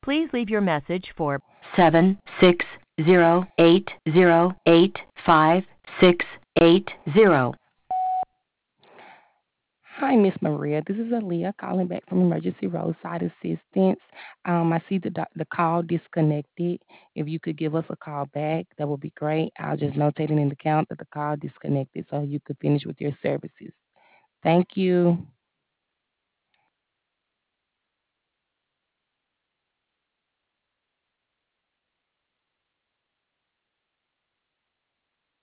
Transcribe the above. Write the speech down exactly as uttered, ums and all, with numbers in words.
Please leave your message for seven six zero eight zero eight five six eight zero. Hi, Miss Maria. This is Aaliyah calling back from Emergency Roadside Assistance. Um, I see the doc- the call disconnected. If you could give us a call back, that would be great. I'll just notate it in the count that the call disconnected so you could finish with your services. Thank you.